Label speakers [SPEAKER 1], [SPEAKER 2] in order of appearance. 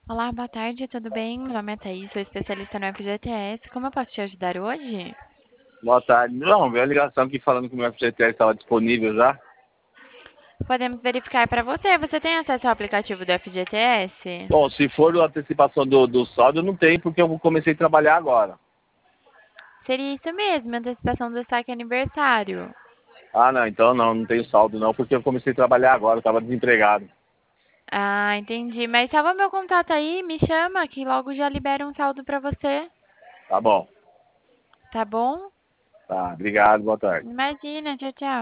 [SPEAKER 1] Olá, boa tarde, tudo bem? Meu nome é Thaís, sou especialista no FGTS. Como eu posso te ajudar hoje?
[SPEAKER 2] Boa tarde. Não, veio a ligação aqui falando que o meu FGTS estava disponível já.
[SPEAKER 1] Podemos verificar para você. Você tem acesso ao aplicativo do FGTS?
[SPEAKER 2] Bom, se for a antecipação do saldo, eu não tenho, porque eu comecei a trabalhar agora.
[SPEAKER 1] Seria isso mesmo, antecipação do saque aniversário.
[SPEAKER 2] Ah, não, então não tenho saldo não, porque eu comecei a trabalhar agora, eu estava desempregado.
[SPEAKER 1] Ah, entendi. Mas salva meu contato aí, me chama que logo já libera um saldo para você.
[SPEAKER 2] Tá bom.
[SPEAKER 1] Tá bom?
[SPEAKER 2] Tá, obrigado, boa tarde.
[SPEAKER 1] Imagina, tchau, tchau.